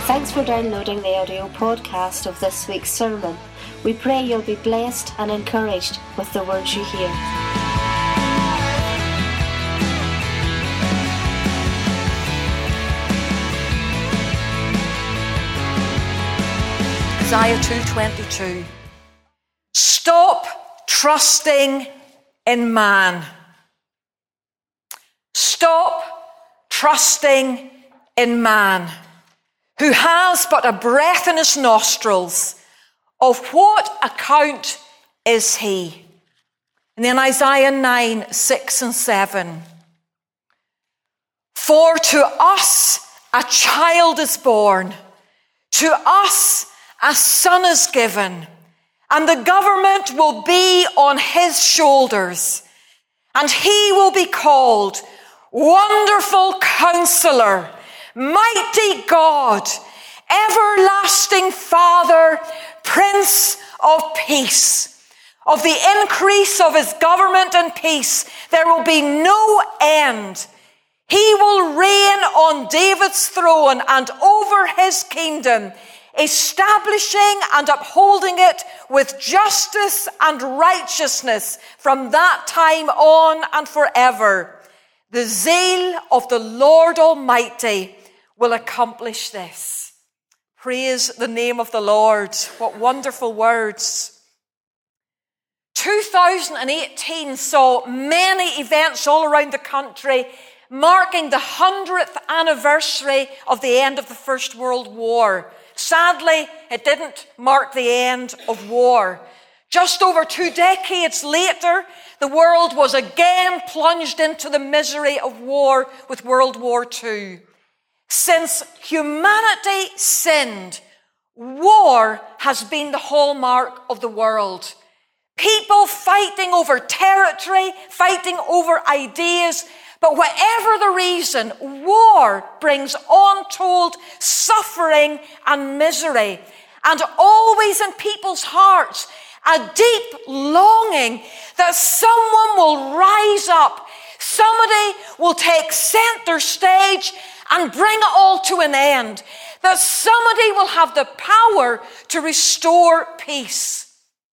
Thanks for downloading the audio podcast of this week's sermon. We pray you'll be blessed and encouraged with the words you hear. Isaiah 2:22. Stop trusting in man. Stop trusting in man, who has but a breath in his nostrils. Of what account is he? And then Isaiah 9:6 and 7. For to us a child is born, to us a son is given, and the government will be on his shoulders, and he will be called Wonderful Counselor, Mighty God, Everlasting Father, Prince of Peace. Of the increase of his government and peace, there will be no end. He will reign on David's throne and over his kingdom, establishing and upholding it with justice and righteousness from that time on and forever. The zeal of the Lord Almighty will accomplish this. Praise the name of the Lord. What wonderful words. 2018 saw many events all around the country marking the 100th anniversary of the end of the First World War. Sadly, it didn't mark the end of war. Just over 2 decades later, the world was again plunged into the misery of war with World War II. Since humanity sinned, war has been the hallmark of the world. People fighting over territory, fighting over ideas. But whatever the reason, war brings untold suffering and misery. And always in people's hearts, a deep longing that someone will rise up. Somebody will take center stage and bring it all to an end. That somebody will have the power to restore peace.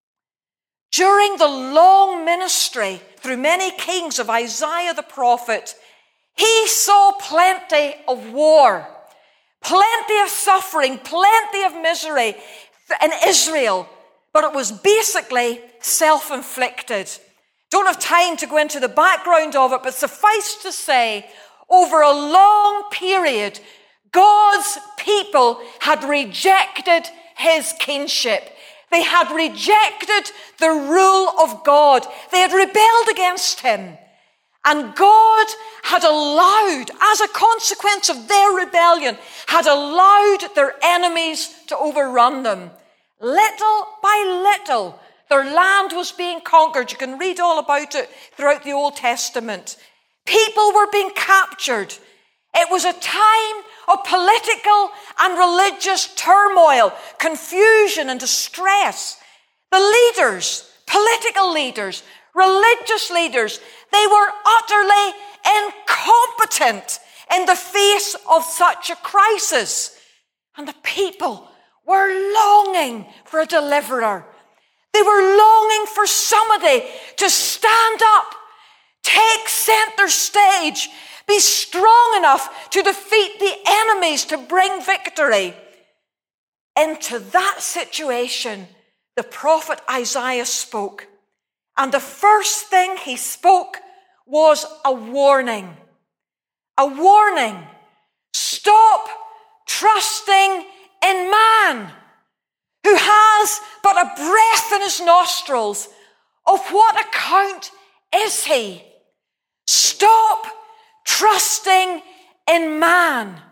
During the long ministry through many kings of Isaiah the prophet, he saw plenty of war, plenty of suffering, plenty of misery in Israel, but it was basically self-inflicted. Don't have time to go into the background of it, but suffice to say, over a long period, God's people had rejected his kingship. They had rejected the rule of God. They had rebelled against him. And God had allowed, as a consequence of their rebellion, had allowed their enemies to overrun them. Little by little, their land was being conquered. You can read all about it throughout the Old Testament. People were being captured. It was a time of political and religious turmoil, confusion and distress. The leaders, political leaders, religious leaders, they were utterly incompetent in the face of such a crisis. And the people were longing for a deliverer. They were longing for somebody to stand up, take center stage, be strong enough to defeat the enemies, to bring victory. Into that situation, the prophet Isaiah spoke. And the first thing he spoke was a warning. A warning. Stop trusting in man, who has but a breath in his nostrils. Of what account is he? Stop trusting in man.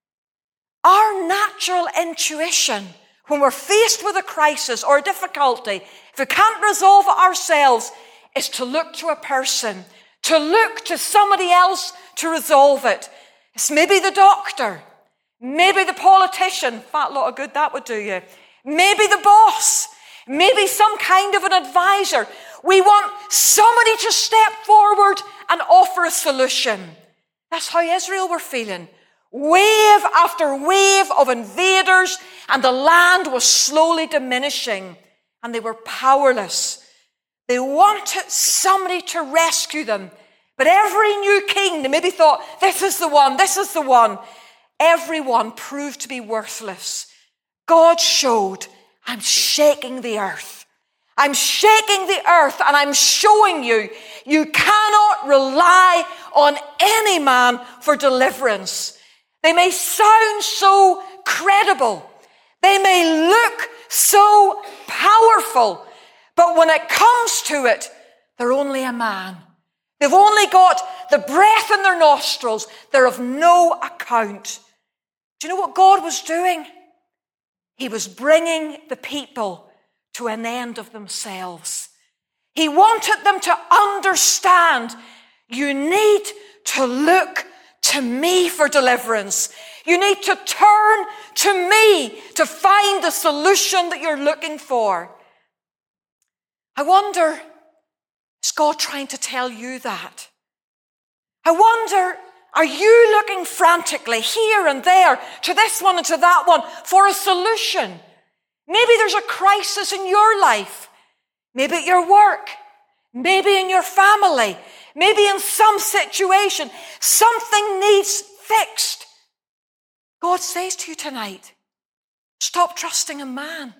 Our natural intuition when we're faced with a crisis or a difficulty, if we can't resolve it ourselves, is to look to a person, to look to somebody else to resolve it. It's maybe the doctor, maybe the politician, fat lot of good that would do you, maybe the boss, maybe some kind of an advisor. We want somebody to step forward and offer a solution. That's how Israel were feeling. Wave after wave of invaders, and the land was slowly diminishing, and they were powerless. They wanted somebody to rescue them, but every new king, they maybe thought, this is the one, this is the one. Everyone proved to be worthless. God showed, I'm shaking the earth. I'm shaking the earth, and I'm showing you, you cannot rely on any man for deliverance. They may sound so credible. They may look so powerful. But when it comes to it, they're only a man. They've only got the breath in their nostrils. They're of no account. Do you know what God was doing? He was bringing the people to an end of themselves. He wanted them to understand, you need to look to me for deliverance. You need to turn to me to find the solution that you're looking for. I wonder, is God trying to tell you that? I wonder, are you looking frantically here and there to this one and to that one for a solution? Maybe there's a crisis in your life. Maybe at your work. Maybe in your family. Maybe in some situation. Something needs fixed. God says to you tonight, stop trusting in man.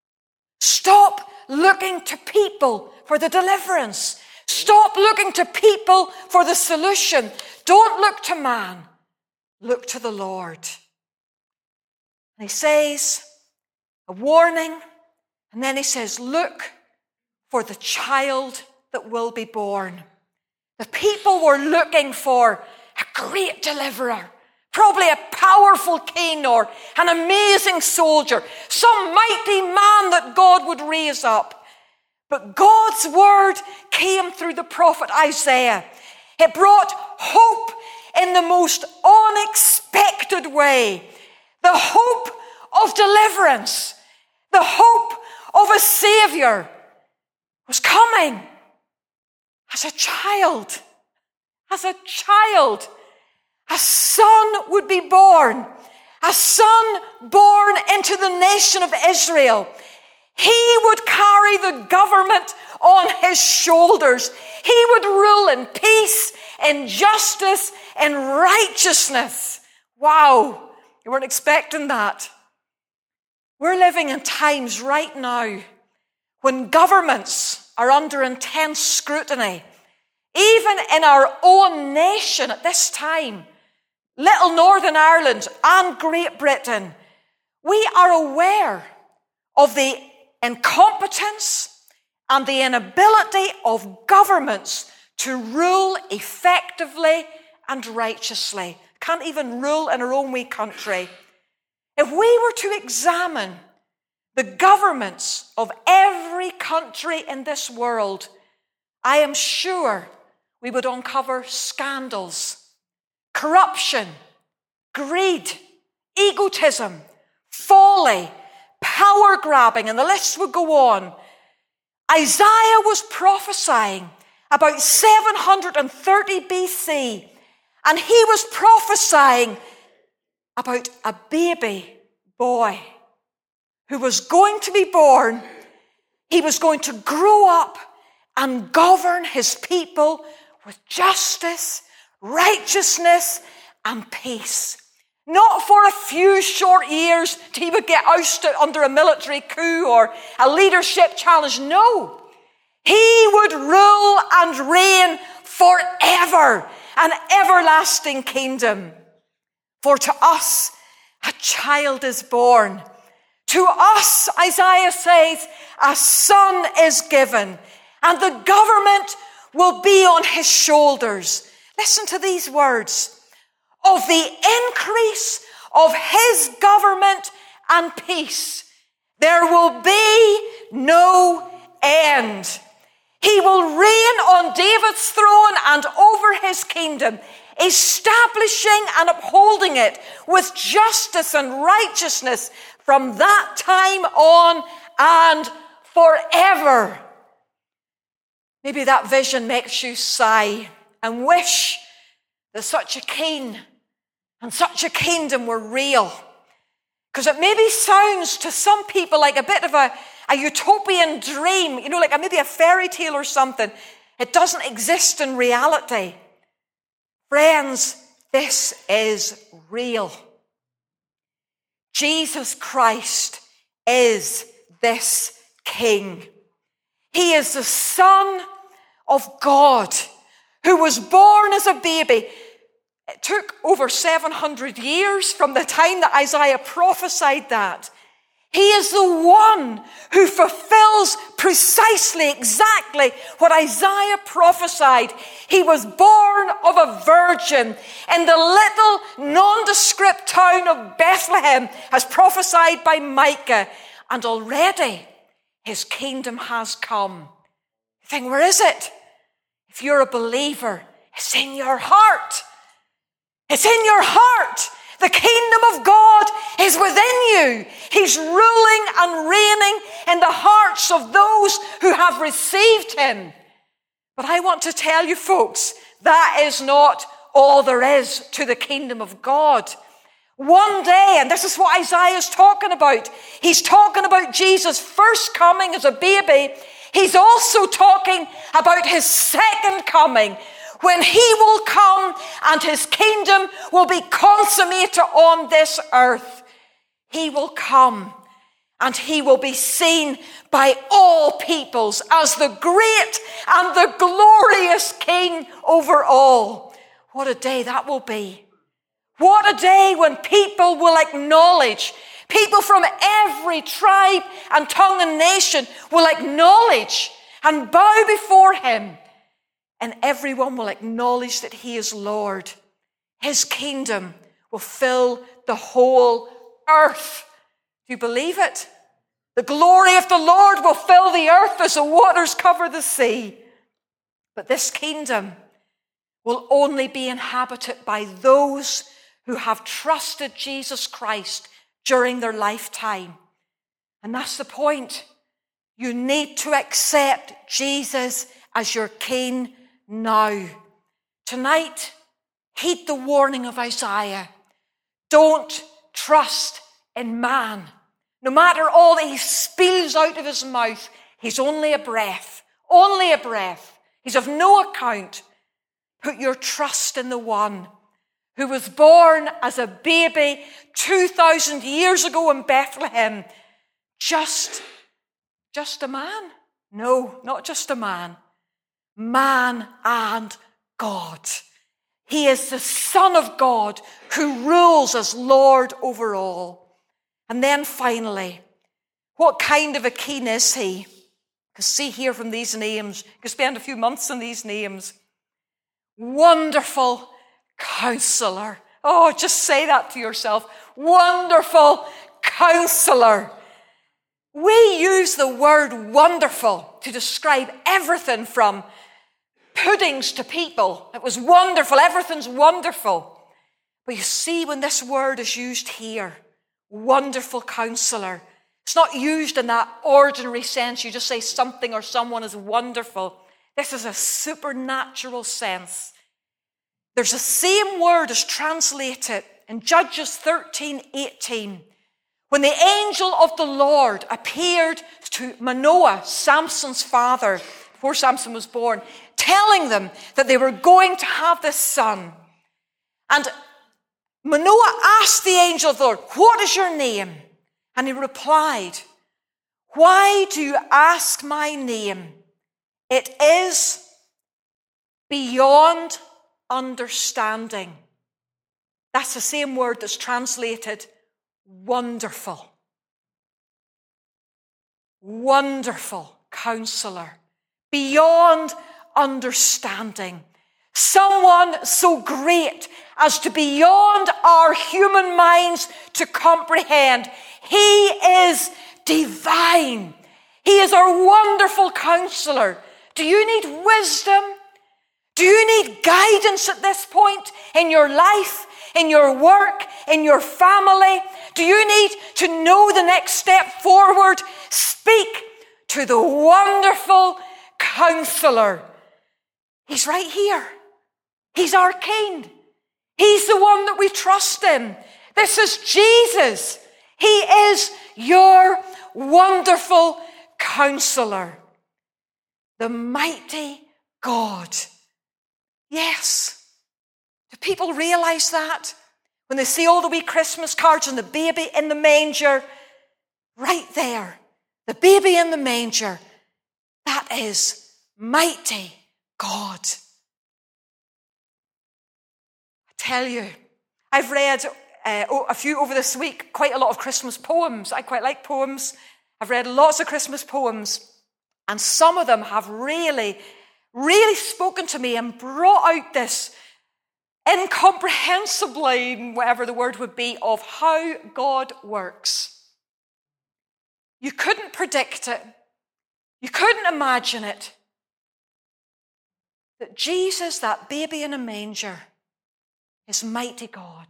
Stop looking to people for the deliverance. Stop looking to people for the solution. Don't look to man. Look to the Lord. And he says a warning, and then he says, look for the child that will be born. The people were looking for a great deliverer, probably a powerful king or an amazing soldier, some mighty man that God would raise up. But God's word came through the prophet Isaiah. It brought hope in the most unexpected way. The hope of deliverance, the hope of a Savior was coming as a child. As a child, a son would be born, a son born into the nation of Israel. He would carry the government on his shoulders. He would rule in peace, in justice, in righteousness. Wow, you weren't expecting that. We're living in times right now when governments are under intense scrutiny. Even in our own nation at this time, little Northern Ireland and Great Britain, we are aware of the incompetence and the inability of governments to rule effectively and righteously. Can't even rule in our own wee country. If we were to examine the governments of every country in this world, I am sure we would uncover scandals, corruption, greed, egotism, folly, power grabbing, and the list would go on. Isaiah was prophesying about 730 BC, and he was prophesying about a baby boy who was going to be born. He was going to grow up and govern his people with justice, righteousness, and peace. Not for a few short years till he would get ousted under a military coup or a leadership challenge. No, he would rule and reign forever, an everlasting kingdom. For to us a child is born. To us, Isaiah says, a son is given, and the government will be on his shoulders. Listen to these words. Of the increase of his government and peace, there will be no end. He will reign on David's throne and over his kingdom, establishing and upholding it with justice and righteousness from that time on and forever. Maybe that vision makes you sigh and wish that such a king and such a kingdom were real. Because it maybe sounds to some people like a bit of a utopian dream, like maybe a fairy tale or something. It doesn't exist in reality. Friends, this is real. Jesus Christ is this King. He is the Son of God who was born as a baby. It took over 700 years from the time that Isaiah prophesied that. He is the one who fulfills precisely, exactly what Isaiah prophesied. He was born of a virgin in the little nondescript town of Bethlehem, as prophesied by Micah. And already his kingdom has come. You think, where is it? If you're a believer, it's in your heart. It's in your heart. The kingdom of God is within you. He's ruling and reigning in the hearts of those who have received him. But I want to tell you, folks, that is not all there is to the kingdom of God. One day, and this is what Isaiah is talking about, he's talking about Jesus' first coming as a baby. He's also talking about his second coming, when he will come and his kingdom will be consummated on this earth. He will come and he will be seen by all peoples as the great and the glorious King over all. What a day that will be. What a day when people will acknowledge, people from every tribe and tongue and nation will acknowledge and bow before him. And everyone will acknowledge that he is Lord. His kingdom will fill the whole earth. Do you believe it? The glory of the Lord will fill the earth as the waters cover the sea. But this kingdom will only be inhabited by those who have trusted Jesus Christ during their lifetime. And that's the point. You need to accept Jesus as your King now. Tonight, heed the warning of Isaiah. Don't trust in man. No matter all that he spills out of his mouth, he's only a breath. Only a breath. He's of no account. Put your trust in the one who was born as a baby 2,000 years ago in Bethlehem. Just a man? No, not just a man. Man and God. He is the Son of God who rules as Lord over all. And then finally, what kind of a king is he? Because see here from these names, you can spend a few months on these names. Wonderful Counselor. Oh, just say that to yourself. Wonderful Counselor. We use the word wonderful to describe everything from puddings to people. It was wonderful. Everything's wonderful. But you see, when this word is used here, wonderful Counselor, it's not used in that ordinary sense. You just say something or someone is wonderful. This is a supernatural sense. There's the same word as translated in Judges 13:18. When the angel of the Lord appeared to Manoah, Samson's father, before Samson was born, telling them that they were going to have this son. And Manoah asked the angel of the Lord, "What is your name?" And he replied, "Why do you ask my name? It is beyond understanding." That's the same word that's translated wonderful. Wonderful Counselor. Beyond understanding. Someone so great as to beyond our human minds to comprehend. He is divine. He is our wonderful Counselor. Do you need wisdom? Do you need guidance at this point in your life, in your work, in your family? Do you need to know the next step forward? Speak to the wonderful Counselor. He's right here. He's our King. He's the one that we trust in. This is Jesus. He is your wonderful Counselor, the mighty God. Yes. Do people realize that? When they see all the wee Christmas cards and the baby in the manger, right there, the baby in the manger, that is mighty God. I tell you, I've read a few over this week, quite a lot of Christmas poems. I quite like poems. I've read lots of Christmas poems, and some of them have really, really spoken to me and brought out this incomprehensibly, whatever the word would be, of how God works. You couldn't predict it. You couldn't imagine it. That Jesus, that baby in a manger, is mighty God.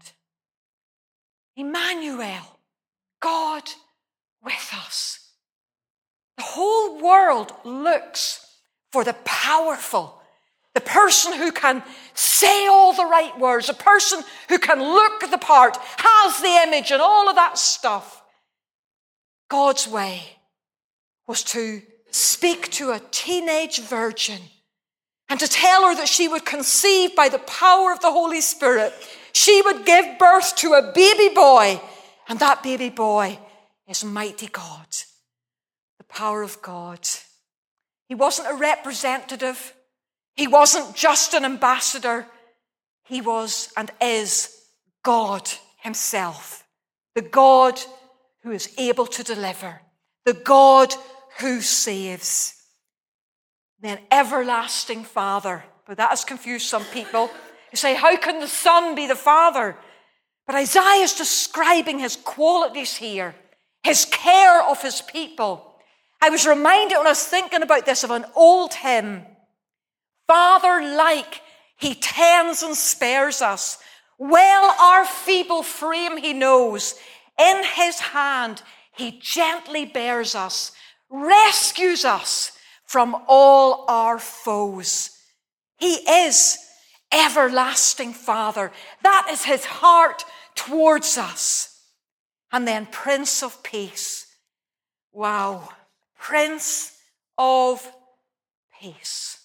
Emmanuel, God with us. The whole world looks for the powerful, the person who can say all the right words, the person who can look the part, has the image and all of that stuff. God's way was to speak to a teenage virgin and to tell her that she would conceive by the power of the Holy Spirit. She would give birth to a baby boy, and that baby boy is mighty God, the power of God. He wasn't a representative. He wasn't just an ambassador. He was and is God himself, the God who is able to deliver, the God who saves. Then everlasting Father. But that has confused some people. You say, how can the Son be the Father? But Isaiah is describing his qualities here, his care of his people. I was reminded when I was thinking about this of an old hymn. Father-like, he tends and spares us. Well our feeble frame he knows. In his hand he gently bears us, rescues us from all our foes. He is everlasting Father. That is his heart towards us. And then Prince of Peace. Wow. Prince of Peace.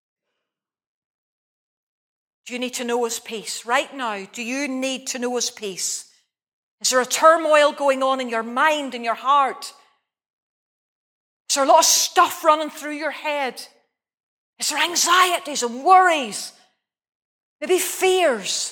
Do you need to know his peace? Right now, do you need to know his peace? Is there a turmoil going on in your mind, in your heart? Is there a lot of stuff running through your head? Is there anxieties and worries? Maybe fears?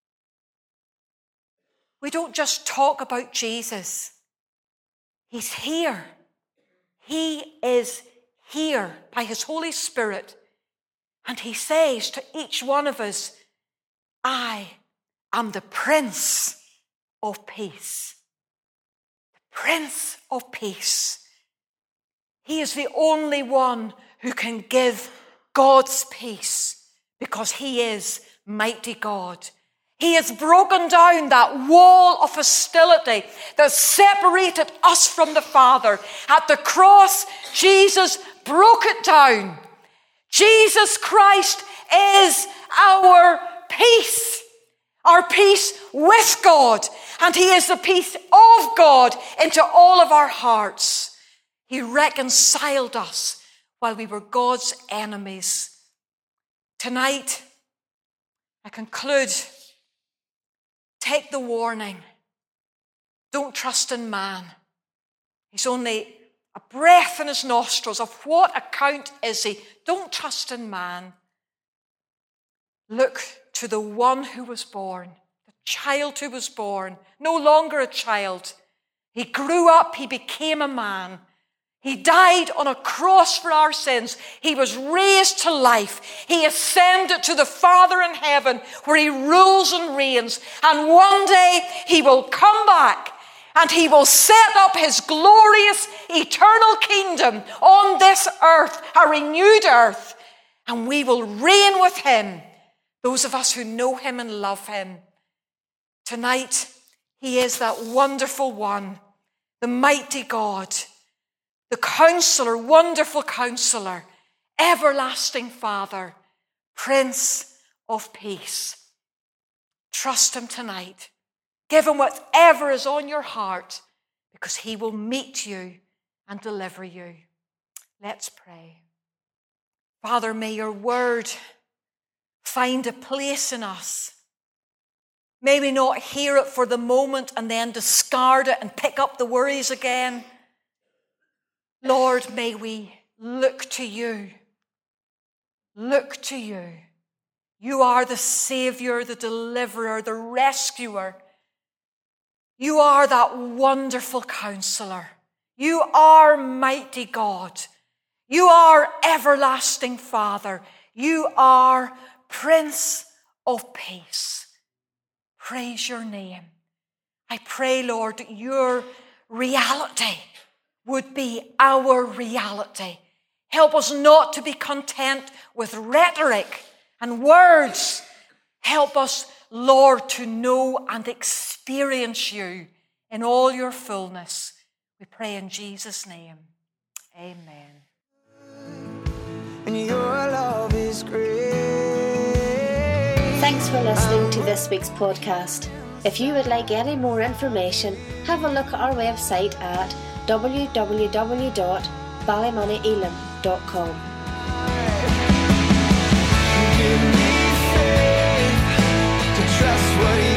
We don't just talk about Jesus. He's here. He is here by his Holy Spirit. And he says to each one of us, I am the Prince of Peace. The Prince of Peace. He is the only one who can give God's peace because he is mighty God. He has broken down that wall of hostility that separated us from the Father. At the cross, Jesus broke it down. Jesus Christ is our peace with God. And he is the peace of God into all of our hearts. He reconciled us while we were God's enemies. Tonight, I conclude. Take the warning. Don't trust in man. He's only a breath in his nostrils. Of what account is he? Don't trust in man. Look to the one who was born, the child who was born, no longer a child. He grew up, he became a man. He died on a cross for our sins. He was raised to life. He ascended to the Father in heaven where he rules and reigns. And one day he will come back and he will set up his glorious eternal kingdom on this earth, a renewed earth. And we will reign with him, those of us who know him and love him. Tonight, he is that wonderful one, the mighty God, the Counselor, wonderful Counselor, everlasting Father, Prince of Peace. Trust him tonight. Give him whatever is on your heart, because he will meet you and deliver you. Let's pray. Father, may your word find a place in us. May we not hear it for the moment and then discard it and pick up the worries again. Lord, may we look to you. Look to you. You are the Savior, the deliverer, the rescuer. You are that wonderful counselor. You are mighty God. You are everlasting Father. You are Prince of Peace. Praise your name. I pray, Lord, that your reality would be our reality. Help us not to be content with rhetoric and words. Help us, Lord, to know and experience you in all your fullness. We pray in Jesus' name. Amen. And your love is great. Thanks for listening to this week's podcast. If you would like any more information, have a look at our website at www.ballymonnyelam.com. Give me faith to trust what you